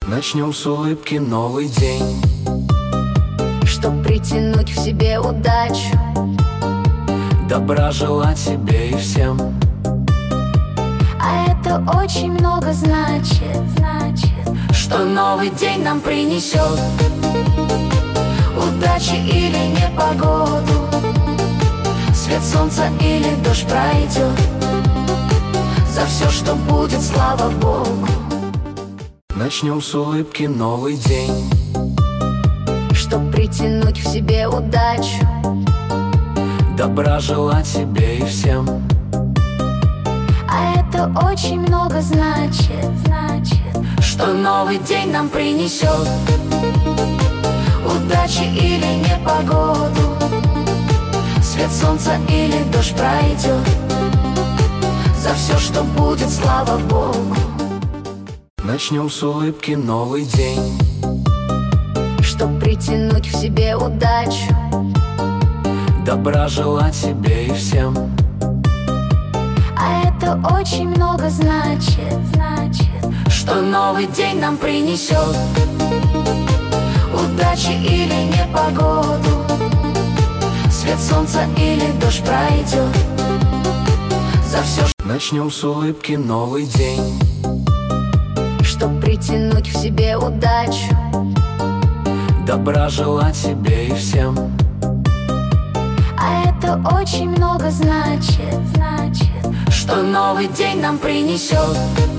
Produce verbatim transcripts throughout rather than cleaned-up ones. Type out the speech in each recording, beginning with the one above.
Начнем с улыбки новый день, чтоб притянуть в себе удачу. добра желать себе и всем. А это очень много значит, значит, Что новый день нам принесет удачи или непогоду, свет солнца или дождь пройдет. за все, что будет, слава Богу. Начнем с улыбки новый день, Чтоб притянуть в себе удачу. добра желать себе и всем. А это очень много значит, значит, Что новый день нам принесет удачи или непогоду, свет солнца или дождь пройдет. за все, что будет, слава Богу. Начнем с улыбки новый день, Чтоб притянуть в себе удачу. добра желать себе и всем. А это очень много значит, значит, Что новый день нам принесет удачи или непогоду, свет солнца или дождь пройдет. за все, Начнем с улыбки новый день, чтоб притянуть в себе удачу. добра желать себе и всем. А это очень много значит, значит, Что новый день нам принесет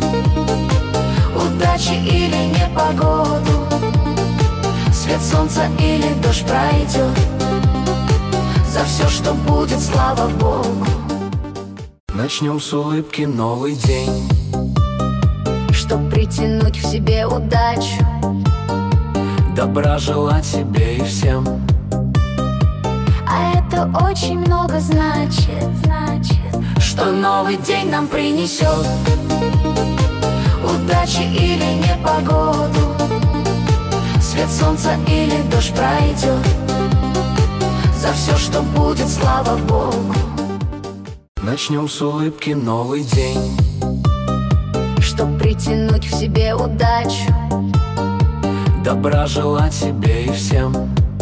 удачи или непогоду, свет солнца или дождь пройдет. за все, что будет, слава Богу. Начнем с улыбки новый день, Чтоб притянуть в себе удачу. добра желать себе и всем. А это очень много значит, значит, Что новый день нам принесет удачи или непогоду, свет солнца или дождь пройдет. за все, что будет, слава Богу. Начнем с улыбки новый день, Чтоб притянуть в себе удачу. добра желать себе и всем.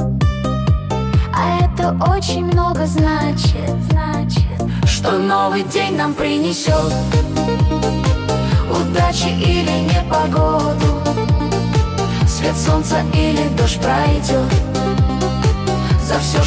А это очень много значит, значит, Что новый день нам принесет удачи или непогоду, свет солнца или дождь пройдет. за все,